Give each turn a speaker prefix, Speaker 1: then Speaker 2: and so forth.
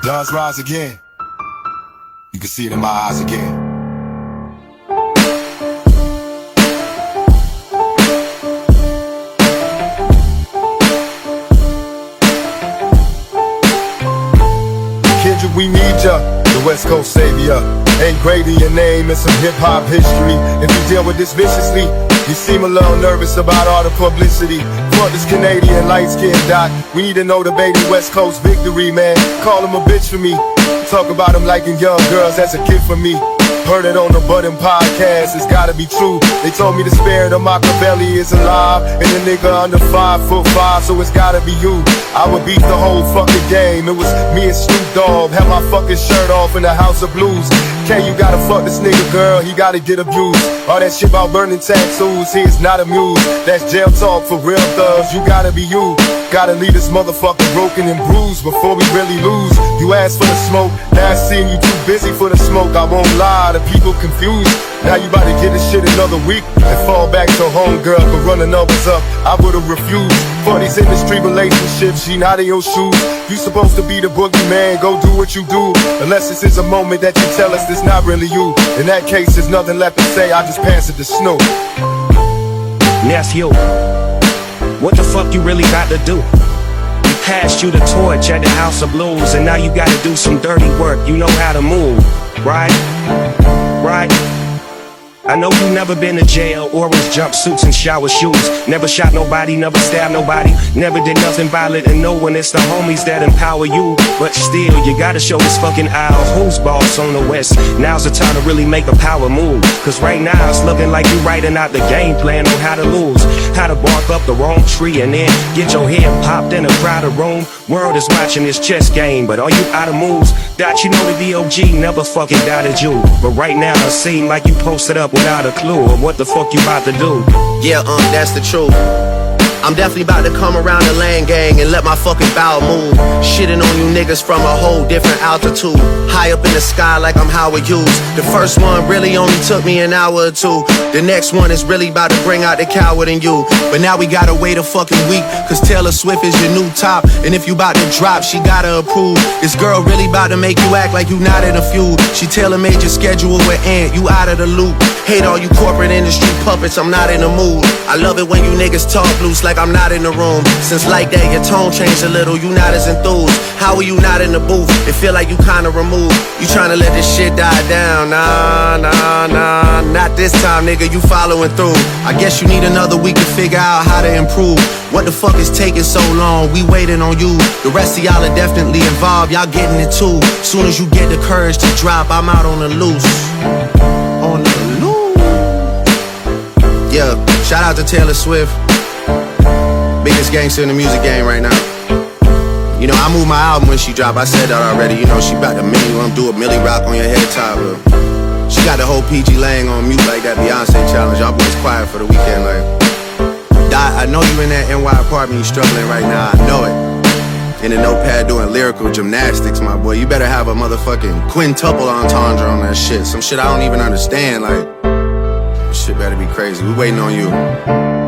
Speaker 1: Does rise again. You can see it in my eyes again. Kendrick, we need ya, the West Coast savior. Ain't great in your name and some hip-hop history. If you deal with this viciously, you seem a little nervous about all the publicity. Fuck this Canadian light-skinned doc. We need to know the baby West Coast victory, man. Call him a bitch for me. Talk about him liking young girls as a kid for me. Heard it on the Buddin' podcast, it's gotta be true. They told me the spirit of Machiavelli is alive, and the nigga under 5'5", so it's gotta be you. I would beat the whole fucking game. It was me and Snoop Dogg, had my fucking shirt off in the House of Blues. K, you gotta fuck this nigga, girl, he gotta get abused. All that shit about burning tattoos, he is not amused. That's jail talk for real thugs, you gotta be you. Gotta leave this motherfucker broken and bruised before we really lose. You asked for the smoke, now I seen you too busy for the smoke. I won't lie, the people confused. Now you about to get this shit another week and fall back to homegirl, but run the numbers up, I would've refused. For these industry relationships, she not in your shoes. You supposed to be the boogeyman, go do what you do. Unless this is a moment that you tell us this not really you. In that case, there's nothing left to say, I just pass it to Snoop.
Speaker 2: Nephew, what the fuck you really got to do? We passed you the torch at the House of Blues, and now you gotta do some dirty work. You know how to move, right? Right? I know you never been to jail, orange jumpsuits and shower shoes. Never shot nobody, never stabbed nobody, never did nothing violent and no one. It's the homies that empower you, but still, you gotta show this fucking aisle who's boss on the West. Now's the time to really make a power move, cause right now it's looking like you writing out the game plan on how to lose. How to bark up the wrong tree and then get your head popped in a crowded room. World is watching this chess game, but are you out of moves? Dot, you know the D.O.G. never fucking doubted you, but right now it seem like you posted up without a clue of what the fuck you about to do.
Speaker 3: Yeah, that's the truth. I'm definitely about to come around the land gang and let my fucking bowel move. Shitting on you niggas from a whole different altitude. High up in the sky like I'm Howard Hughes. The first one really only took me an hour or two. The next one is really about to bring out the coward in you. But now we gotta wait a fucking week, cause Taylor Swift is your new top. And if you about to drop, she gotta approve. This girl really about to make you act like you not in a feud. She tailor-made your schedule with Ant, you out of the loop. Hate all you corporate industry puppets, I'm not in the mood. I love it when you niggas talk loose like I'm not in the room. Since like that, your tone changed a little, you not as enthused. How are you not in the booth? It feel like you kinda removed. You tryna let this shit die down. Nah, not this time, nigga, you following through. I guess you need another week to figure out how to improve. What the fuck is taking so long? We waiting on you. The rest of y'all are definitely involved, y'all getting it too. Soon as you get the courage to drop, I'm out on the loose. On the loose. Yeah, shout out to Taylor Swift. Biggest gangster in the music game right now. You know, I moved my album when she dropped, I said that already. You know, she about to do a Millie Rock on your head top. She got the whole PG Lang on mute like that Beyonce challenge. Y'all boys quiet for the weekend, like. Dot, I know you in that NY apartment, you struggling right now, I know it. In a notepad doing lyrical gymnastics, my boy. You better have a motherfucking quintuple entendre on that shit. Some shit I don't even understand, like. This shit better be crazy, we waiting on you.